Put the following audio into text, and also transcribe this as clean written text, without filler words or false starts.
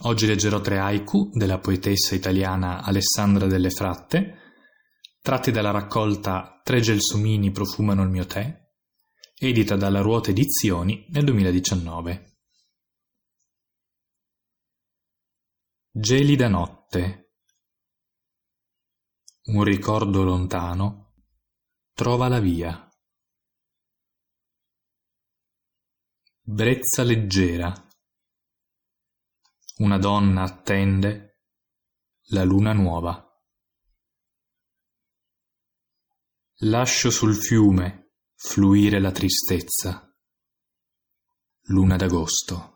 Oggi leggerò 3 haiku della poetessa italiana Alessandra Delle Fratte, tratti dalla raccolta 3 gelsomini profumano il mio tè, edita dalla Ruota Edizioni nel 2019. Gelida notte. Un ricordo lontano trova la via. Brezza leggera. Una donna attende la luna nuova. Lascio sul fiume fluire la tristezza. Luna d'agosto.